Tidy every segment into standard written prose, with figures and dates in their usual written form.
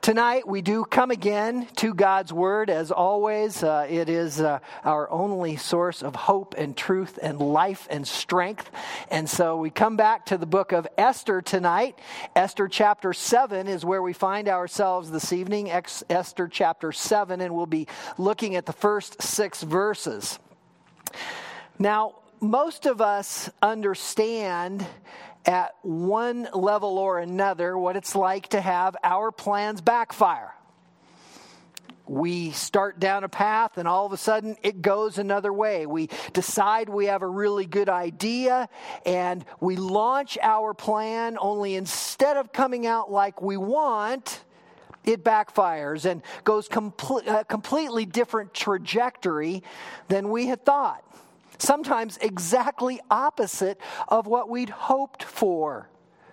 Tonight we do come again to God's Word. As always, it is our only source of hope and truth and life and strength. And so we come back to the book of Esther tonight. Esther chapter 7 is where we find ourselves this evening. Esther chapter 7, and we'll be looking at the first 6 verses. Now, most of us understand at one level or another what it's like to have our plans backfire. We start down a path and all of a sudden it goes another way. We decide we have a really good idea and we launch our plan, only instead of coming out like we want, it backfires and goes a completely different trajectory than we had thought. Sometimes exactly opposite of what we'd hoped for.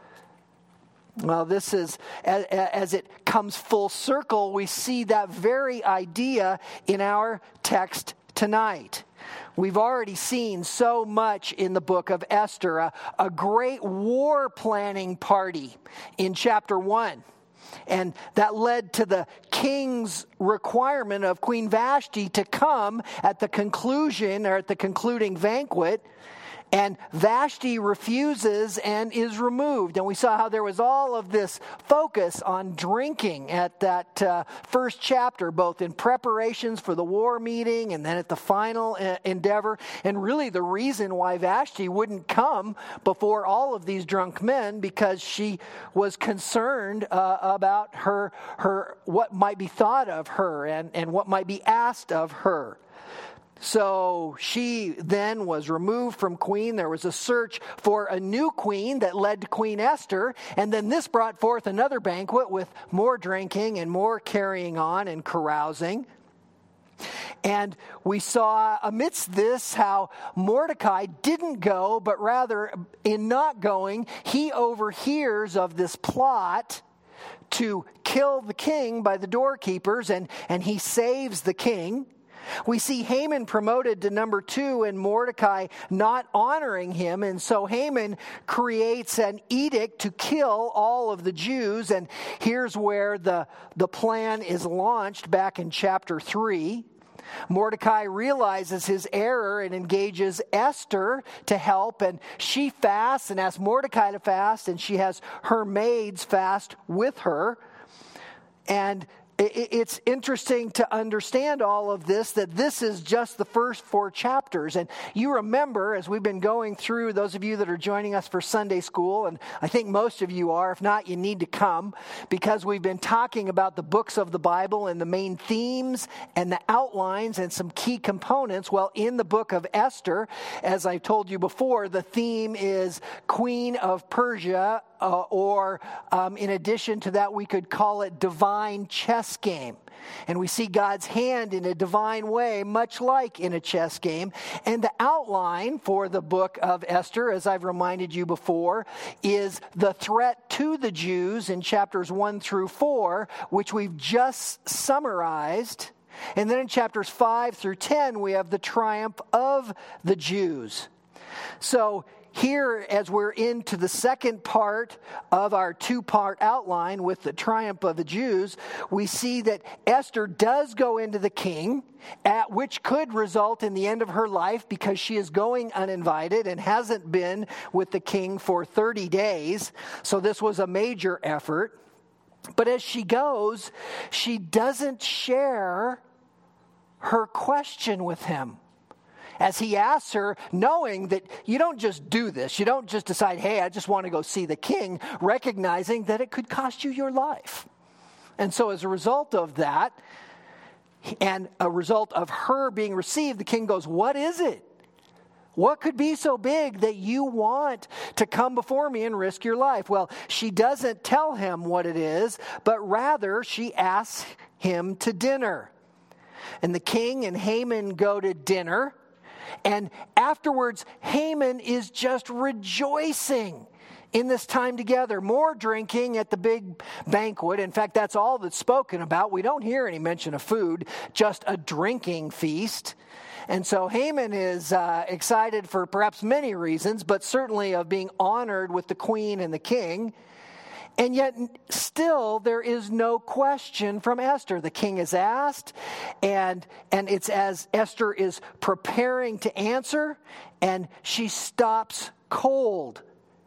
Well, this is, as it comes full circle, we see that very idea in our text tonight. We've already seen so much in the book of Esther, a great war planning party in chapter 1. And that led to the king's requirement of Queen Vashti to come at the conclusion or at the concluding banquet. And Vashti refuses and is removed. And we saw how there was all of this focus on drinking at that first chapter, both in preparations for the war meeting and then at the final endeavor. And really the reason why Vashti wouldn't come before all of these drunk men, because she was concerned about her what might be thought of her and what might be asked of her. So she then was removed from queen. There was a search for a new queen that led to Queen Esther. And then this brought forth another banquet with more drinking and more carrying on and carousing. And we saw amidst this how Mordecai didn't go, but rather in not going, he overhears of this plot to kill the king by the doorkeepers, and he saves the king. We see Haman promoted to number 2 and Mordecai not honoring him. And so Haman creates an edict to kill all of the Jews. And here's where the plan is launched back in chapter 3. Mordecai realizes his error and engages Esther to help. And she fasts and asks Mordecai to fast. And she has her maids fast with her. And it's interesting to understand all of this, that this is just the first 4 chapters. And you remember, as we've been going through, those of you that are joining us for Sunday school, and I think most of you are, if not, you need to come, because we've been talking about the books of the Bible and the main themes and the outlines and some key components. Well, in the book of Esther, as I told you before, the theme is Queen of Persia, or in addition to that, we could call it divine chess game. And we see God's hand in a divine way, much like in a chess game. And the outline for the book of Esther, as I've reminded you before, is the threat to the Jews in chapters 1 through 4, which we've just summarized. And then in chapters 5 through 10, we have the triumph of the Jews. So here, as we're into the second part of our 2-part outline with the triumph of the Jews, we see that Esther does go into the king, which could result in the end of her life because she is going uninvited and hasn't been with the king for 30 days. So this was a major effort. But as she goes, she doesn't share her question with him. As he asks her, knowing that you don't just do this. You don't just decide, hey, I just want to go see the king, recognizing that it could cost you your life. And so as a result of that, and a result of her being received, the king goes, what is it? What could be so big that you want to come before me and risk your life? Well, she doesn't tell him what it is, but rather she asks him to dinner. And the king and Haman go to dinner. And afterwards, Haman is just rejoicing in this time together. More drinking at the big banquet. In fact, that's all that's spoken about. We don't hear any mention of food, just a drinking feast. And so Haman is excited for perhaps many reasons, but certainly of being honored with the queen and the king. And yet still there is no question from Esther. The king is asked, and it's as Esther is preparing to answer, and she stops cold,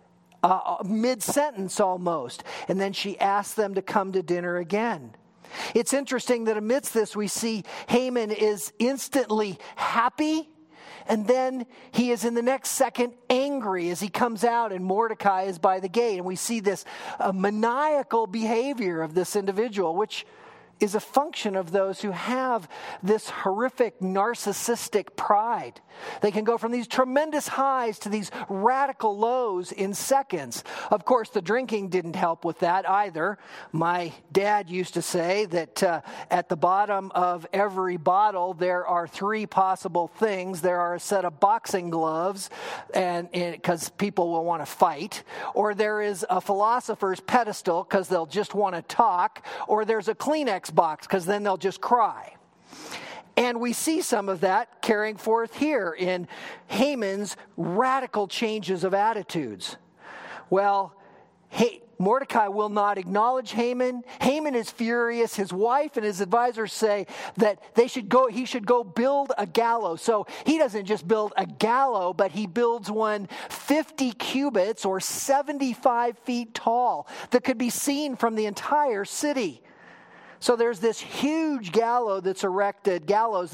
mid-sentence almost. And then she asks them to come to dinner again. It's interesting that amidst this we see Haman is instantly happy, and then he is in the next second angry as he comes out and Mordecai is by the gate. And we see this maniacal behavior of this individual, which is a function of those who have this horrific narcissistic pride. They can go from these tremendous highs to these radical lows in seconds. Of course, the drinking didn't help with that either. My dad used to say that at the bottom of every bottle, there are three possible things. There are a set of boxing gloves, and because people will want to fight, or there is a philosopher's pedestal because they'll just want to talk, or there's a Kleenex box because then they'll just cry. And we see some of that carrying forth here in Haman's radical changes of attitudes. Well, Mordecai will not acknowledge Haman. Haman is furious. His wife and his advisors say that he should go build a gallows. So he doesn't just build a gallows, but he builds one 50 cubits or 75 feet tall that could be seen from the entire city. So there's this huge gallows that's erected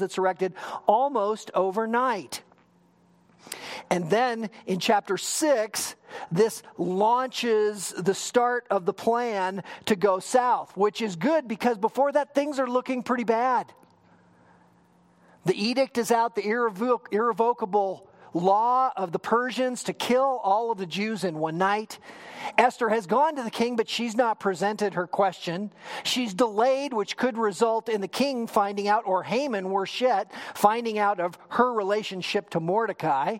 almost overnight. And then in chapter 6, this launches the start of the plan to go south, which is good because before that, things are looking pretty bad. The edict is out, the irrevocable law of the Persians to kill all of the Jews in one night. Esther has gone to the king, but she's not presented her question. She's delayed, which could result in the king finding out, or Haman, worse yet, finding out of her relationship to Mordecai.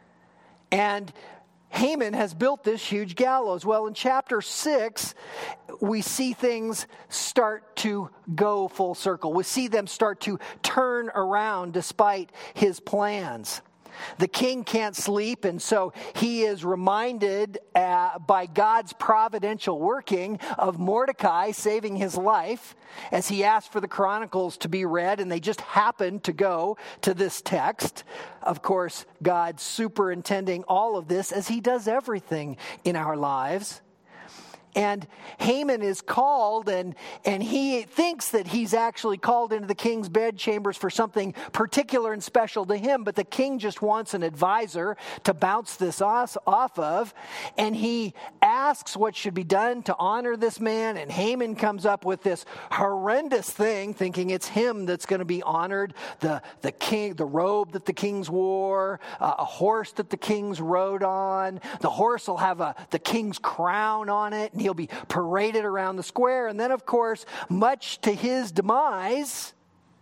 And Haman has built this huge gallows. Well, in chapter 6, we see things start to go full circle. We see them start to turn around despite his plans. The king can't sleep, and so he is reminded by God's providential working of Mordecai saving his life as he asked for the Chronicles to be read, and they just happened to go to this text. Of course, God superintending all of this as he does everything in our lives. And Haman is called, and he thinks that he's actually called into the king's bedchambers for something particular and special to him, but the king just wants an advisor to bounce this off of, and he asks what should be done to honor this man, and Haman comes up with this horrendous thing, thinking it's him that's going to be honored, the king, the robe that the kings wore, a horse that the kings rode on. The horse will have the king's crown on it, and he'll be paraded around the square. And then, of course, much to his demise,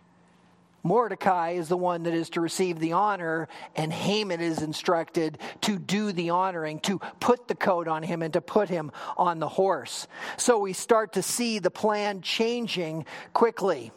Mordecai is the one that is to receive the honor, and Haman is instructed to do the honoring, to put the coat on him and to put him on the horse. So we start to see the plan changing quickly.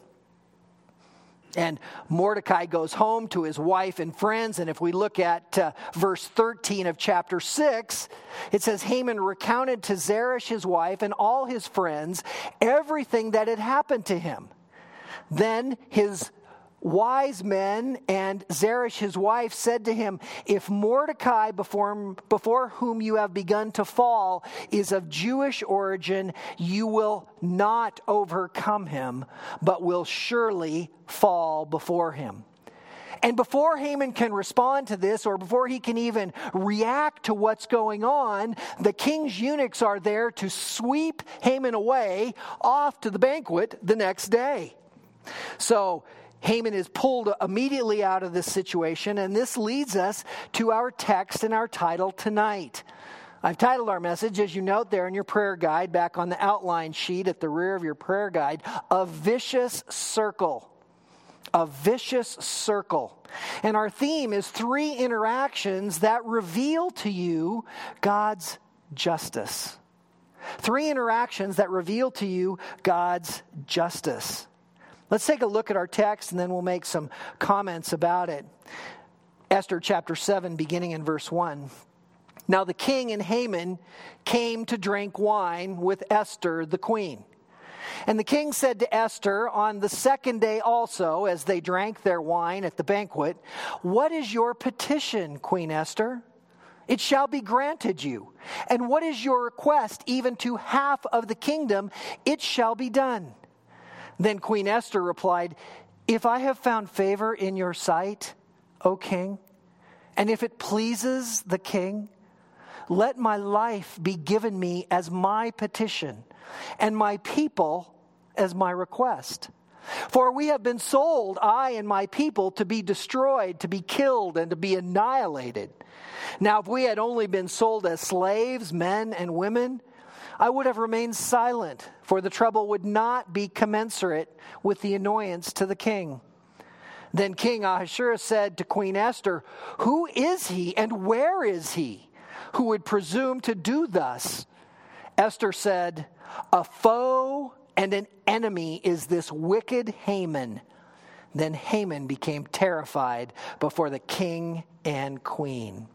And Mordecai goes home to his wife and friends. And if we look at verse 13 of chapter 6, it says, Haman recounted to Zeresh his wife and all his friends everything that had happened to him. Then his wise men and Zeresh his wife said to him, if Mordecai before whom you have begun to fall is of Jewish origin, you will not overcome him, but will surely fall before him. And before Haman can respond to this, or before he can even react to what's going on, the king's eunuchs are there to sweep Haman away off to the banquet the next day. So Haman is pulled immediately out of this situation, and this leads us to our text and our title tonight. I've titled our message, as you note there in your prayer guide, back on the outline sheet at the rear of your prayer guide, A Vicious Circle. A vicious circle. And our theme is 3 interactions that reveal to you God's justice. 3 interactions that reveal to you God's justice. Let's take a look at our text, and then we'll make some comments about it. Esther chapter 7, beginning in verse 1. Now the king and Haman came to drink wine with Esther the queen. And the king said to Esther on the second day also, as they drank their wine at the banquet, "What is your petition, Queen Esther? It shall be granted you. And what is your request, even to half of the kingdom? It shall be done." Then Queen Esther replied, "If I have found favor in your sight, O king, and if it pleases the king, let my life be given me as my petition, and my people as my request. For we have been sold, I and my people, to be destroyed, to be killed, and to be annihilated. Now, if we had only been sold as slaves, men and women, I would have remained silent, for the trouble would not be commensurate with the annoyance to the king." Then King Ahasuerus said to Queen Esther, "Who is he and where is he who would presume to do thus?" Esther said, "A foe and an enemy is this wicked Haman." Then Haman became terrified before the king and queen.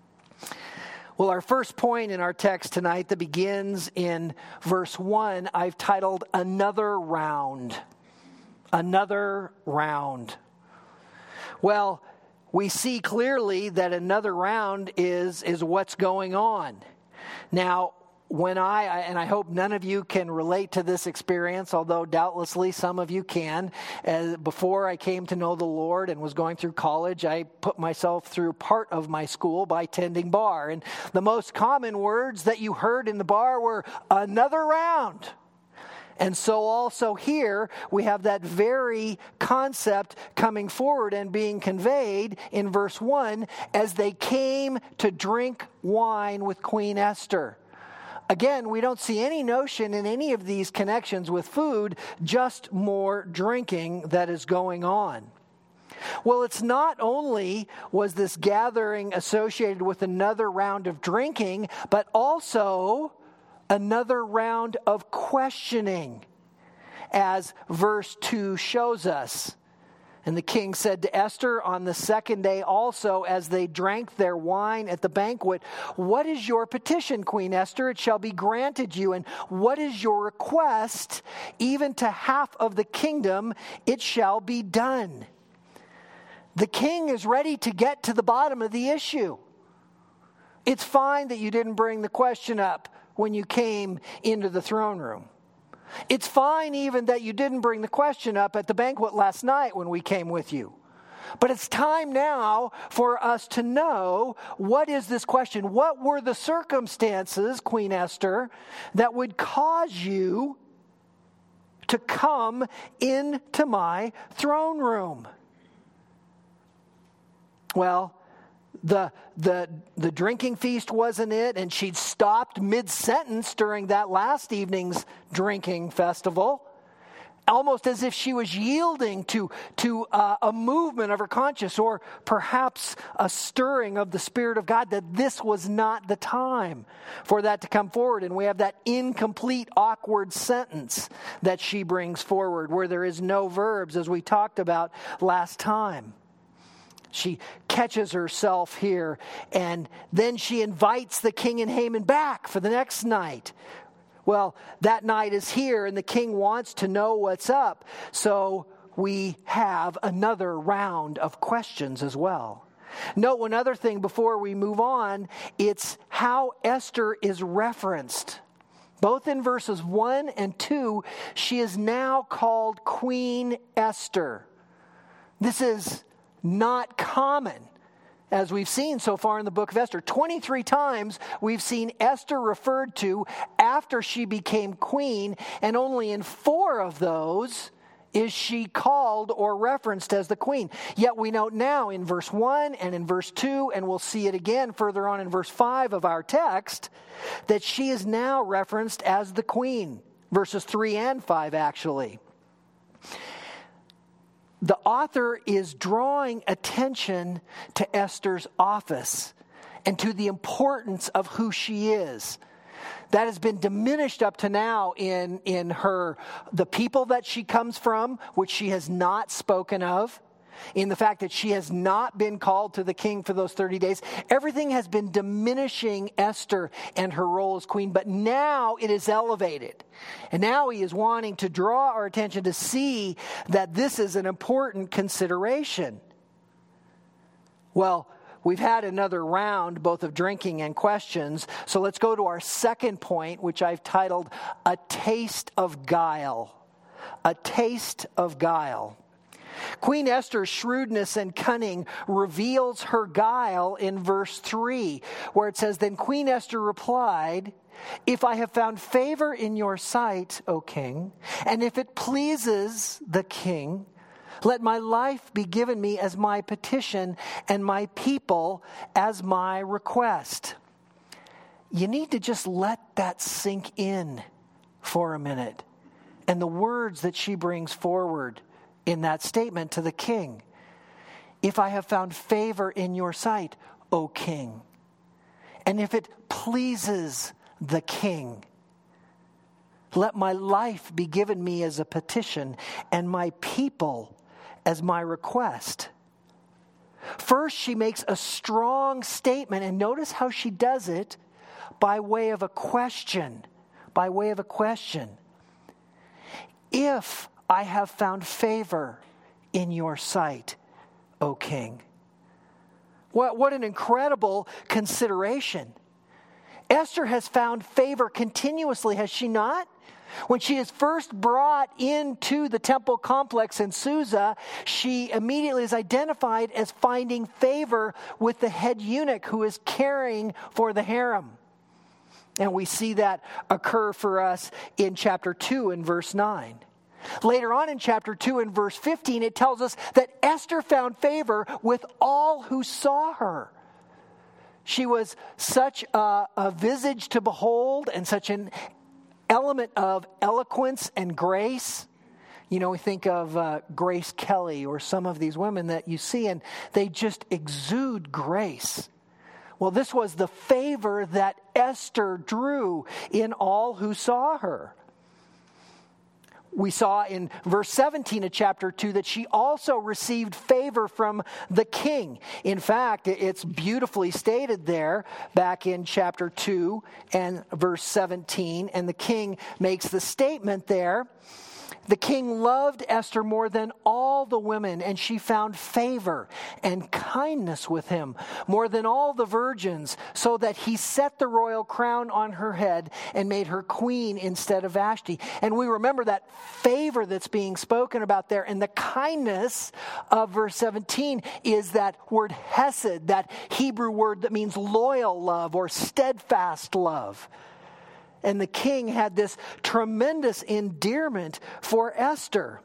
Well, our first point in our text tonight that begins in verse 1, I've titled Another Round. Another round. Well, we see clearly that another round is what's going on. Now, when and I hope none of you can relate to this experience, although doubtlessly some of you can. Before I came to know the Lord and was going through college, I put myself through part of my school by tending bar. And the most common words that you heard in the bar were, "another round." And so also here, we have that very concept coming forward and being conveyed in verse 1 as they came to drink wine with Queen Esther. Again, we don't see any notion in any of these connections with food, just more drinking that is going on. Well, it's not only was this gathering associated with another round of drinking, but also another round of questioning, as verse 2 shows us. And the king said to Esther on the second day also, as they drank their wine at the banquet, "What is your petition, Queen Esther? It shall be granted you. And what is your request? Even to half of the kingdom, it shall be done." The king is ready to get to the bottom of the issue. It's fine that you didn't bring the question up when you came into the throne room. It's fine even that you didn't bring the question up at the banquet last night when we came with you. But it's time now for us to know, what is this question? What were the circumstances, Queen Esther, that would cause you to come into my throne room? Well, the drinking feast wasn't it, and she'd stopped mid-sentence during that last evening's drinking festival, almost as if she was yielding to a movement of her conscience, or perhaps a stirring of the Spirit of God, that this was not the time for that to come forward. And we have that incomplete, awkward sentence that she brings forward, where there is no verbs, as we talked about last time. She catches herself here, and then she invites the king and Haman back for the next night. Well, that night is here, and the king wants to know what's up. So we have another round of questions as well. Note one other thing before we move on. It's how Esther is referenced. Both in verses 1 and 2, she is now called Queen Esther. This is not common, as we've seen so far in the book of Esther. 23 times we've seen Esther referred to after she became queen, and only in 4 of those is she called or referenced as the queen. Yet we note now in verse 1 and in verse 2, and we'll see it again further on in verse 5 of our text, that she is now referenced as the queen. Verses 3 and 5 actually. The author is drawing attention to Esther's office and to the importance of who she is. That has been diminished up to now in the people that she comes from, which she has not spoken of. in the fact that she has not been called to the king for those 30 days. Everything has been diminishing Esther and her role as queen, but now it is elevated. And now he is wanting to draw our attention to see that this is an important consideration. Well, we've had another round both of drinking and questions, so let's go to our second point, which I've titled, A Taste of Guile. A taste of guile. Queen Esther's shrewdness and cunning reveals her guile in verse 3, where it says, Then Queen Esther replied, If I have found favor in your sight, O king, and if it pleases the king, let my life be given me as my petition and my people as my request. You need to just let that sink in for a minute. And the words that she brings forward in that statement to the king. If I have found favor in your sight, O king, and if it pleases the king, let my life be given me as a petition and my people as my request. First, she makes a strong statement, and notice how she does it by way of a question. By way of a question. If I have found favor in your sight, O king. What an incredible consideration. Esther has found favor continuously, has she not? When she is first brought into the temple complex in Susa, she immediately is identified as finding favor with the head eunuch who is caring for the harem. And we see that occur for us in chapter 2 and verse 9. Later on in chapter 2 and verse 15, it tells us that Esther found favor with all who saw her. She was such a visage to behold and such an element of eloquence and grace. You know, we think of Grace Kelly or some of these women that you see, and they just exude grace. Well, this was the favor that Esther drew in all who saw her. We saw in verse 17 of chapter 2 that she also received favor from the king. In fact, it's beautifully stated there back in chapter 2 and verse 17. And the king makes the statement there. The king loved Esther more than all the women, and she found favor and kindness with him more than all the virgins, so that he set the royal crown on her head and made her queen instead of Vashti. And we remember that favor that's being spoken about there. And the kindness of verse 17 is that word hesed, that Hebrew word that means loyal love or steadfast love. And the king had this tremendous endearment for Esther.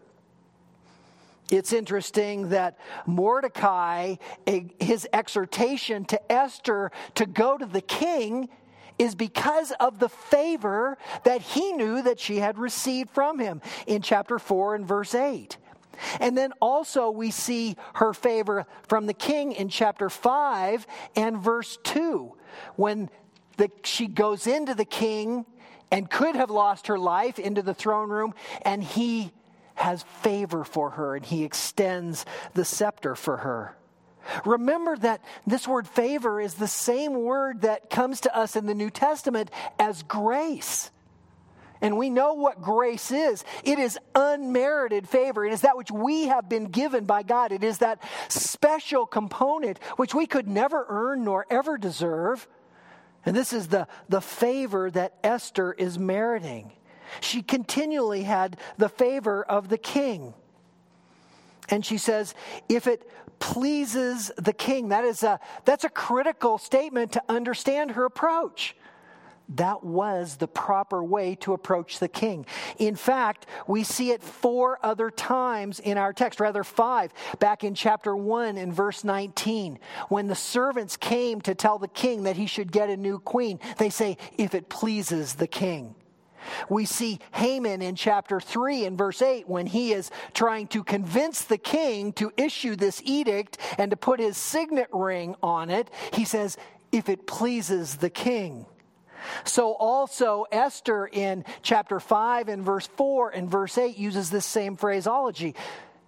It's interesting that Mordecai, his exhortation to Esther to go to the king is because of the favor that he knew that she had received from him in chapter 4 and verse 8. And then also we see her favor from the king in chapter 5 and verse 2, when she goes into the king and could have lost her life into the throne room, and he has favor for her and he extends the scepter for her. Remember that this word favor is the same word that comes to us in the New Testament as grace. And we know what grace is. It is unmerited favor. It is that which we have been given by God. It is that special component which we could never earn nor ever deserve. And this is the favor that Esther is meriting. She continually had the favor of the king. And she says, if it pleases the king, that's a critical statement to understand her approach. That was the proper way to approach the king. In fact, we see it 4 other times in our text, rather 5, back in chapter 1 and verse 19. When the servants came to tell the king that he should get a new queen, they say, if it pleases the king. We see Haman in chapter 3 and verse 8 when he is trying to convince the king to issue this edict and to put his signet ring on it. He says, if it pleases the king. So also Esther in chapter 5 and verse 4 and verse 8 uses this same phraseology.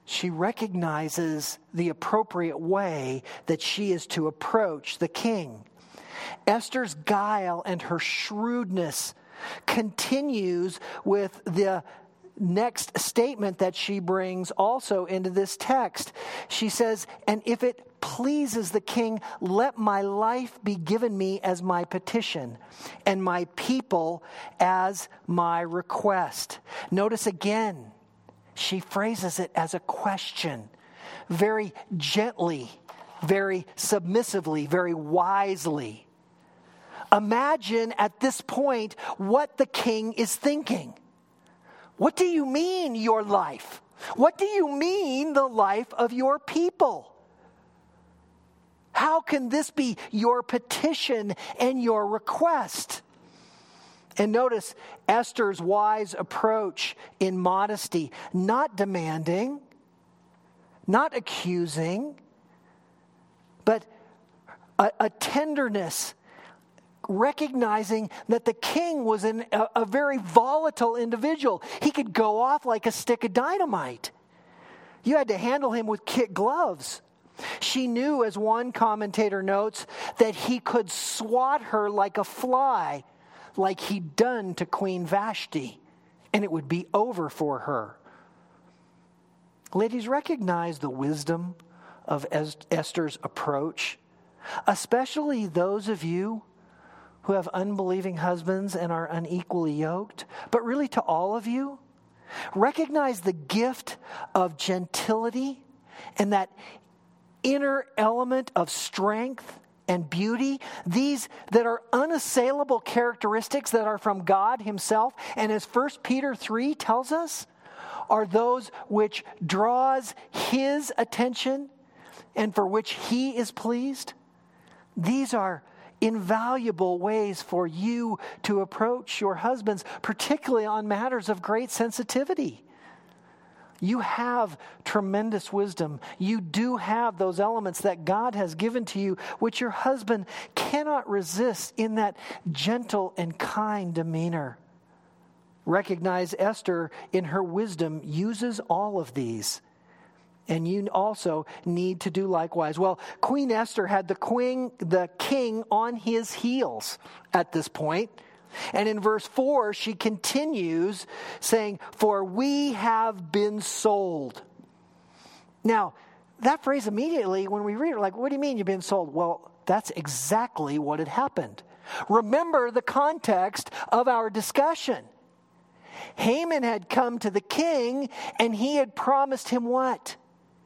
she recognizes the appropriate way that she is to approach the king. Esther's guile and her shrewdness continues with the next statement that she brings also into this text. She says, "And if it pleases the king, let my life be given me as my petition, and my people as my request." Notice again, she phrases it as a question, very gently, very submissively, very wisely. Imagine at this point what the king is thinking. What do you mean, your life? What do you mean, the life of your people? How can this be your petition and your request? And notice Esther's wise approach in modesty, not demanding, not accusing, but a tenderness, recognizing that the king was a very volatile individual. He could go off like a stick of dynamite. You had to handle him with kid gloves. She knew, as one commentator notes, that he could swat her like a fly, like he'd done to Queen Vashti, and it would be over for her. Ladies, recognize the wisdom of Esther's approach, especially those of you who have unbelieving husbands and are unequally yoked, but really to all of you, recognize the gift of gentility and that inner element of strength and beauty, these that are unassailable characteristics that are from God himself, and as 1 Peter 3 tells us, are those which draws his attention and for which he is pleased. These are invaluable ways for you to approach your husbands, particularly on matters of great sensitivity. You have tremendous wisdom. You do have those elements that God has given to you, which your husband cannot resist in that gentle and kind demeanor. Recognize Esther in her wisdom uses all of these. And you also need to do likewise. Well, Queen Esther had the king on his heels at this point. And in verse 4, she continues saying, "For we have been sold." Now, that phrase immediately, when we read it, like, what do you mean you've been sold? Well, that's exactly what had happened. Remember the context of our discussion. Haman had come to the king, and he had promised him what?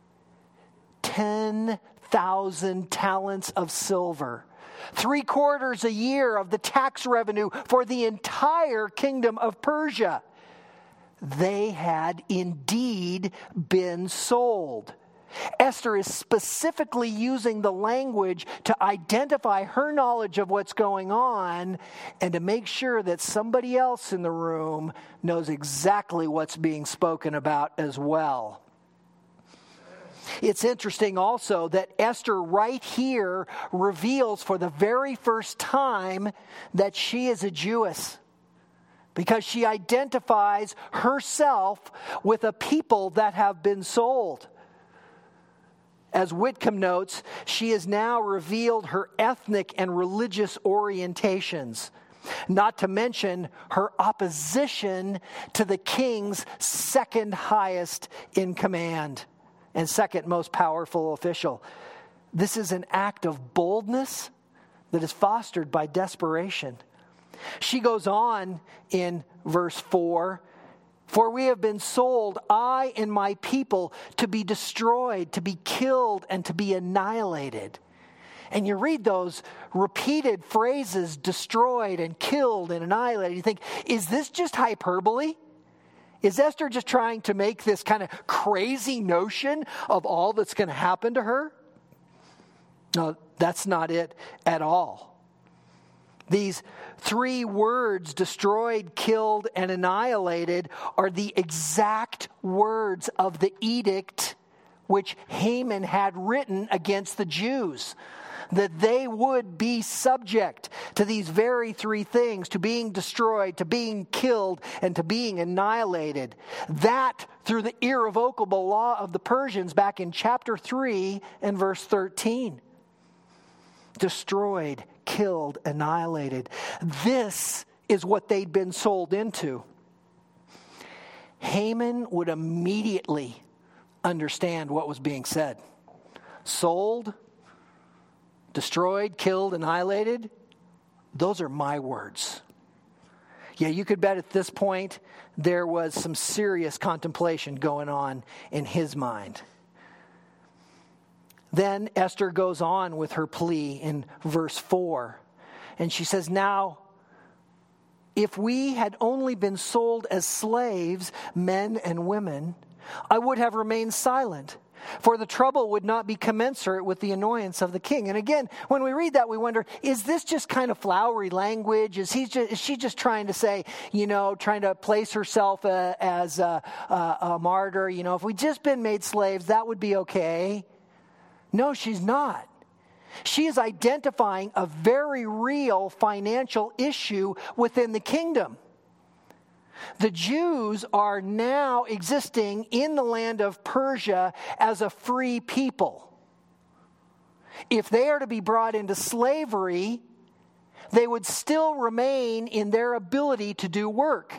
10,000 talents of silver. 3/4 a year of the tax revenue for the entire kingdom of Persia. They had indeed been sold. Esther is specifically using the language to identify her knowledge of what's going on and to make sure that somebody else in the room knows exactly what's being spoken about as well. It's interesting also that Esther right here reveals for the very first time that she is a Jewess, because she identifies herself with a people that have been sold. As Whitcomb notes, she has now revealed her ethnic and religious orientations, not to mention her opposition to the king's second highest in command and second most powerful official. This is an act of boldness that is fostered by desperation. She goes on in verse 4, "For we have been sold, I and my people, to be destroyed, to be killed, and to be annihilated." And you read those repeated phrases, destroyed and killed and annihilated. You think, is this just hyperbole? Is Esther just trying to make this kind of crazy notion of all that's going to happen to her? No, that's not it at all. These 3 words, destroyed, killed, and annihilated, are the exact words of the edict which Haman had written against the Jews. that they would be subject to these very three things, to being destroyed, to being killed, and to being annihilated. That through the irrevocable law of the Persians back in chapter 3 and verse 13. Destroyed, killed, annihilated. This is what they'd been sold into. Haman would immediately understand what was being said. Sold, destroyed, killed, annihilated. Those are my words. Yeah, you could bet at this point there was some serious contemplation going on in his mind. Then Esther goes on with her plea in verse 4. And she says, now, if we had only been sold as slaves, men and women, I would have remained silent, for the trouble would not be commensurate with the annoyance of the king. And again, when we read that, we wonder, is this just kind of flowery language? Is she just trying to say, trying to place herself as a martyr? If we'd just been made slaves, that would be okay. No, she's not. She is identifying a very real financial issue within the kingdom. The Jews are now existing in the land of Persia as a free people. If they are to be brought into slavery, they would still remain in their ability to do work.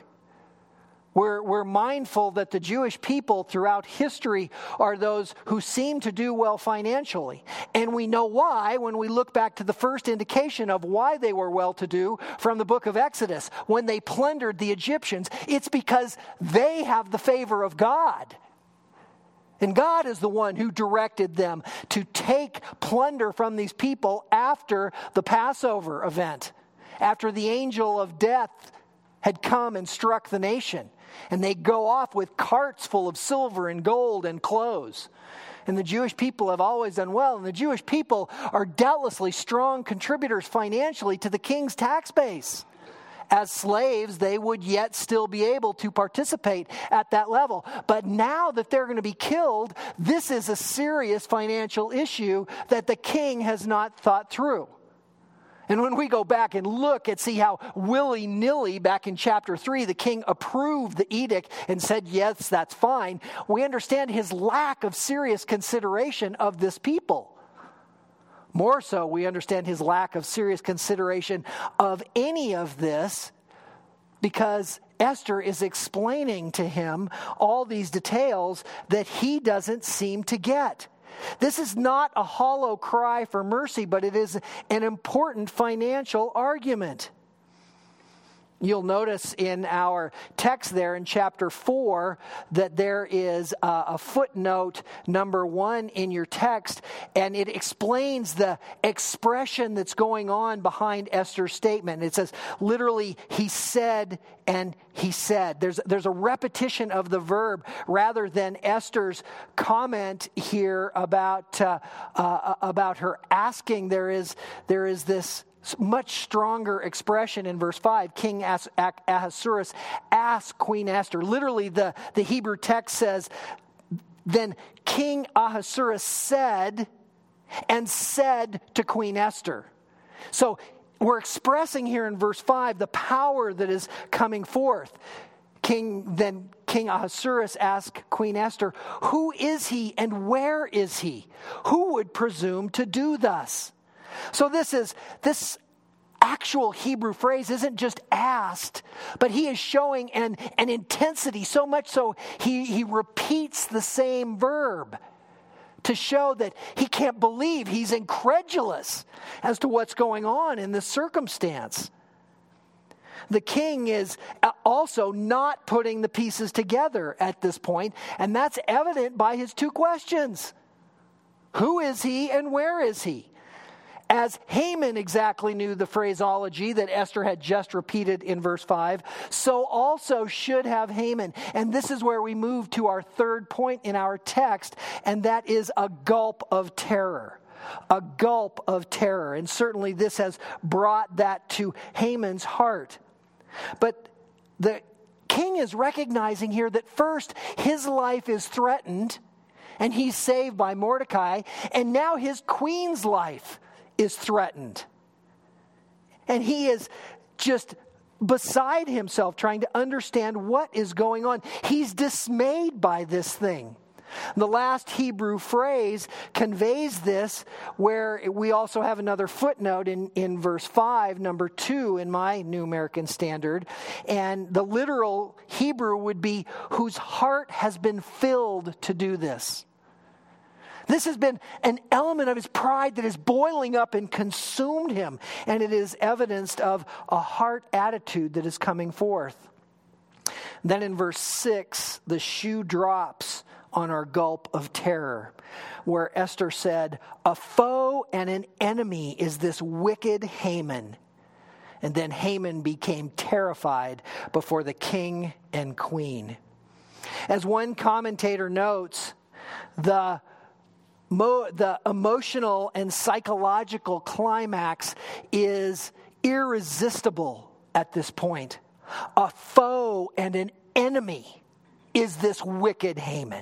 We're mindful that the Jewish people throughout history are those who seem to do well financially. And we know why when we look back to the first indication of why they were well-to-do from the book of Exodus. When they plundered the Egyptians, it's because they have the favor of God. And God is the one who directed them to take plunder from these people after the Passover event, after the angel of death had come and struck the nation. And they go off with carts full of silver and gold and clothes. And the Jewish people have always done well. And the Jewish people are doubtlessly strong contributors financially to the king's tax base. As slaves, they would yet still be able to participate at that level. But now that they're going to be killed, this is a serious financial issue that the king has not thought through. And when we go back and look and see how willy-nilly back in chapter 3, the king approved the edict and said, yes, that's fine, we understand his lack of serious consideration of this people. More so, we understand his lack of serious consideration of any of this because Esther is explaining to him all these details that he doesn't seem to get. This is not a hollow cry for mercy, but it is an important financial argument. You'll notice in our text there in chapter 4 that there is a footnote number 1 in your text, and it explains the expression that's going on behind Esther's statement. It says, literally, he said and he said. There's a repetition of the verb rather than Esther's comment here about her asking. There is this much stronger expression in verse 5. King Ahasuerus asked Queen Esther. Literally, the Hebrew text says, then King Ahasuerus said to Queen Esther. So we're expressing here in verse 5 the power that is coming forth. King Ahasuerus asked Queen Esther, who is he and where is he? Who would presume to do thus? So this actual Hebrew phrase isn't just asked, but he is showing an intensity, so much so he repeats the same verb to show that he can't believe, he's incredulous as to what's going on in this circumstance. The king is also not putting the pieces together at this point, and that's evident by his two questions. Who is he and where is he? As Haman exactly knew the phraseology that Esther had just repeated in verse 5, so also should have Haman. And this is where we move to our third point in our text, and that is a gulp of terror. A gulp of terror. And certainly this has brought that to Haman's heart. But the king is recognizing here that first his life is threatened, and he's saved by Mordecai, and now his queen's life is threatened. And he is just beside himself trying to understand what is going on. He's dismayed by this thing. The last Hebrew phrase conveys this, where we also have another footnote in verse 5, number 2 in my New American Standard. And the literal Hebrew would be, whose heart has been filled to do this. This has been an element of his pride that is boiling up and consumed him. And it is evidenced of a heart attitude that is coming forth. Then in verse 6, the shoe drops on our gulp of terror, where Esther said, a foe and an enemy is this wicked Haman. And then Haman became terrified before the king and queen. As one commentator notes, the emotional and psychological climax is irresistible at this point. A foe and an enemy is this wicked Haman.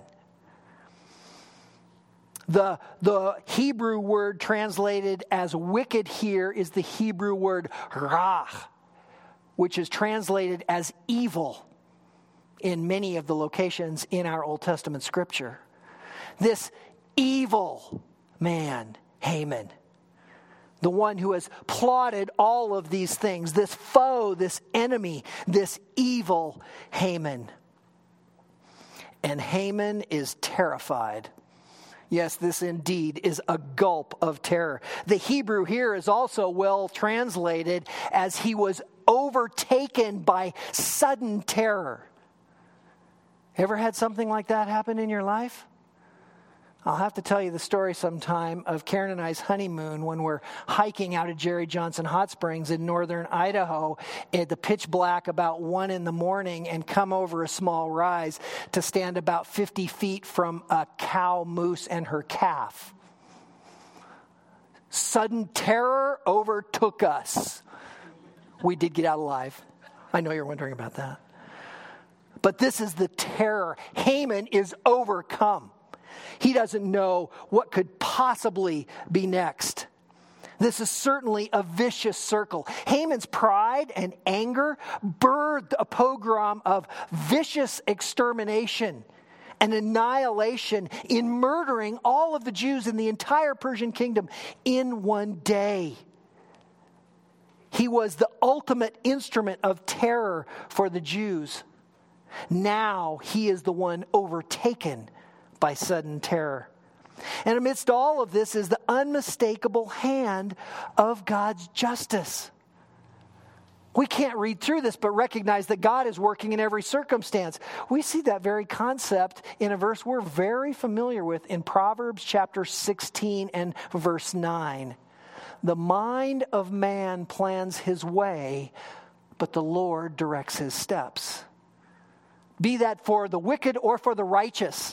The Hebrew word translated as wicked here is the Hebrew word rah, which is translated as evil in many of the locations in our Old Testament scripture. This evil man, Haman, the one who has plotted all of these things, this foe, this enemy, this evil Haman. And Haman is terrified. Yes, this indeed is a gulp of terror. The Hebrew here is also well translated as he was overtaken by sudden terror. Ever had something like that happen in your life? I'll have to tell you the story sometime of Karen and I's honeymoon when we're hiking out at Jerry Johnson Hot Springs in northern Idaho at the pitch black about 1 a.m. and come over a small rise to stand about 50 feet from a cow moose and her calf. Sudden terror overtook us. We did get out alive. I know you're wondering about that. But this is the terror. Haman is overcome. He doesn't know what could possibly be next. This is certainly a vicious circle. Haman's pride and anger birthed a pogrom of vicious extermination and annihilation in murdering all of the Jews in the entire Persian kingdom in one day. He was the ultimate instrument of terror for the Jews. Now he is the one overtaken by sudden terror. And amidst all of this is the unmistakable hand of God's justice. We can't read through this but recognize that God is working in every circumstance. We see that very concept in a verse we're very familiar with in Proverbs chapter 16 and verse 9. The mind of man plans his way, but the Lord directs his steps. Be that for the wicked or for the righteous.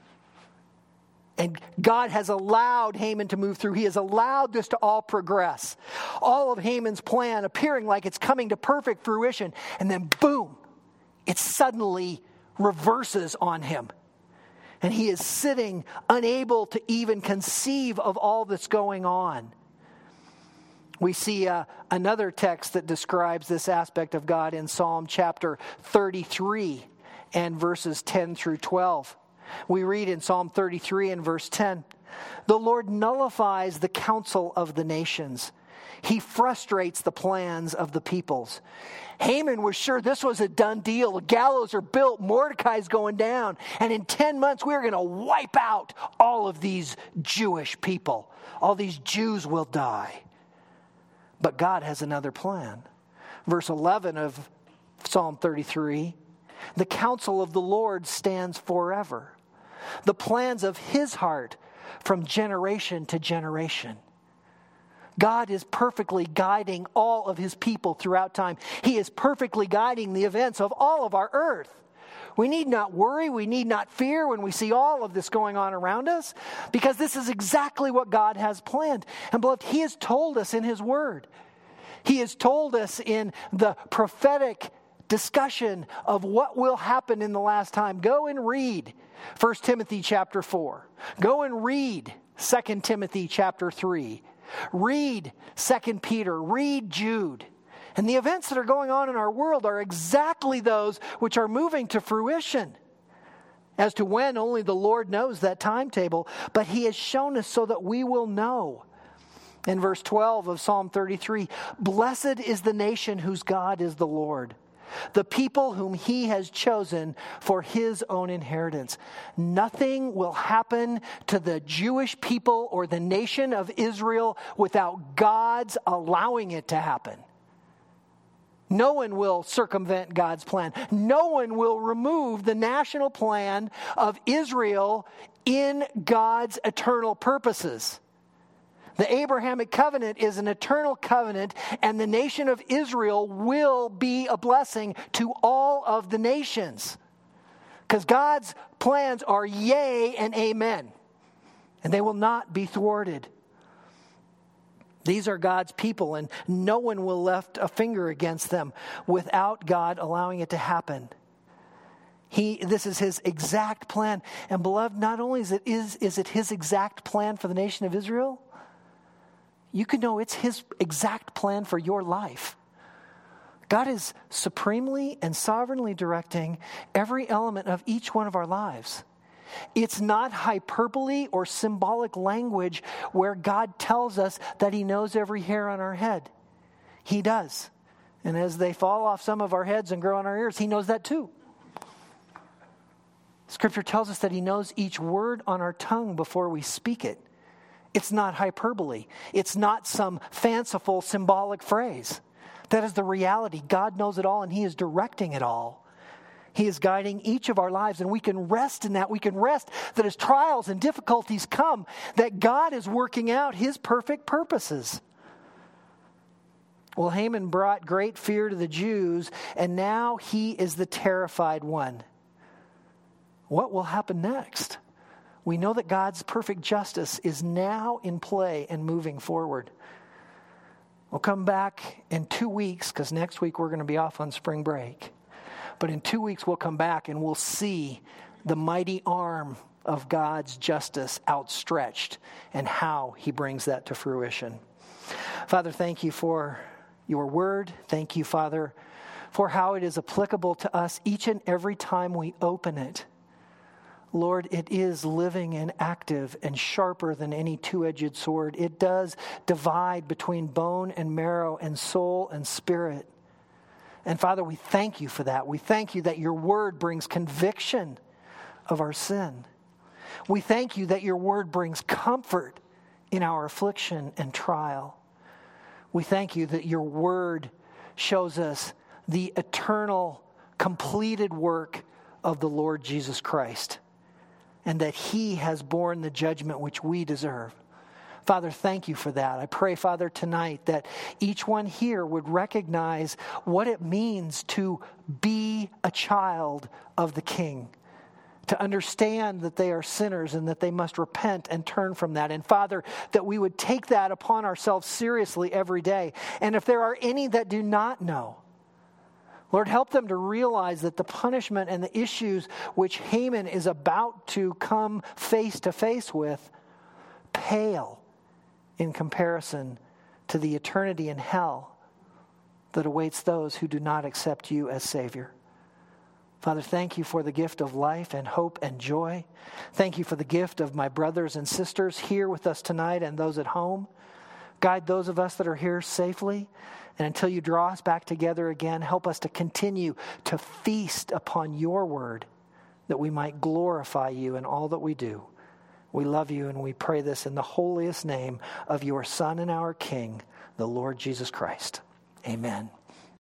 And God has allowed Haman to move through. He has allowed this to all progress. All of Haman's plan appearing like it's coming to perfect fruition. And then boom, it suddenly reverses on him. And he is sitting unable to even conceive of all that's going on. We see another text that describes this aspect of God in Psalm chapter 33 and verses 10 through 12. We read in Psalm 33 and verse 10, the Lord nullifies the counsel of the nations. He frustrates the plans of the peoples. Haman was sure this was a done deal. The gallows are built. Mordecai's going down. And in 10 months, we're going to wipe out all of these Jewish people. All these Jews will die. But God has another plan. Verse 11 of Psalm 33, the counsel of the Lord stands forever. The plans of his heart from generation to generation. God is perfectly guiding all of his people throughout time. He is perfectly guiding the events of all of our earth. We need not worry, we need not fear when we see all of this going on around us, because this is exactly what God has planned. And beloved, he has told us in his word. He has told us in the prophetic discussion of what will happen in the last time. Go and read 1 Timothy chapter 4. Go and read 2 Timothy chapter 3. Read 2 Peter, read Jude. And the events that are going on in our world are exactly those which are moving to fruition. As to when, only the Lord knows that timetable, but He has shown us so that we will know. In verse 12 of Psalm 33, blessed is the nation whose God is the Lord, the people whom He has chosen for His own inheritance. Nothing will happen to the Jewish people or the nation of Israel without God's allowing it to happen. No one will circumvent God's plan. No one will remove the national plan of Israel in God's eternal purposes. The Abrahamic covenant is an eternal covenant, and the nation of Israel will be a blessing to all of the nations. Because God's plans are yea and amen, and they will not be thwarted. These are God's people, and no one will lift a finger against them without God allowing it to happen. This is His exact plan. And beloved, not only is it His exact plan for the nation of Israel, you can know it's His exact plan for your life. God is supremely and sovereignly directing every element of each one of our lives. It's not hyperbole or symbolic language where God tells us that He knows every hair on our head. He does. And as they fall off some of our heads and grow on our ears, He knows that too. Scripture tells us that He knows each word on our tongue before we speak it. It's not hyperbole. It's not some fanciful symbolic phrase. That is the reality. God knows it all, and He is directing it all. He is guiding each of our lives, and we can rest in that. We can rest that as trials and difficulties come, that God is working out His perfect purposes. Well, Haman brought great fear to the Jews, and now he is the terrified one. What will happen next? We know that God's perfect justice is now in play and moving forward. We'll come back in 2 weeks, because next week we're going to be off on spring break. But in 2 weeks, we'll come back and we'll see the mighty arm of God's justice outstretched and how He brings that to fruition. Father, thank You for Your word. Thank You, Father, for how it is applicable to us each and every time we open it. Lord, it is living and active and sharper than any two-edged sword. It does divide between bone and marrow and soul and spirit. And Father, we thank You for that. We thank You that Your word brings conviction of our sin. We thank You that Your word brings comfort in our affliction and trial. We thank You that Your word shows us the eternal, completed work of the Lord Jesus Christ, and that He has borne the judgment which we deserve. Father, thank You for that. I pray, Father, tonight that each one here would recognize what it means to be a child of the King, to understand that they are sinners and that they must repent and turn from that. And Father, that we would take that upon ourselves seriously every day. And if there are any that do not know, Lord, help them to realize that the punishment and the issues which Haman is about to come face to face with pale in comparison to the eternity in hell that awaits those who do not accept You as Savior. Father, thank You for the gift of life and hope and joy. Thank You for the gift of my brothers and sisters here with us tonight and those at home. Guide those of us that are here safely. And until You draw us back together again, help us to continue to feast upon Your word, that we might glorify You in all that we do. We love You, and we pray this in the holiest name of Your Son and our King, the Lord Jesus Christ. Amen.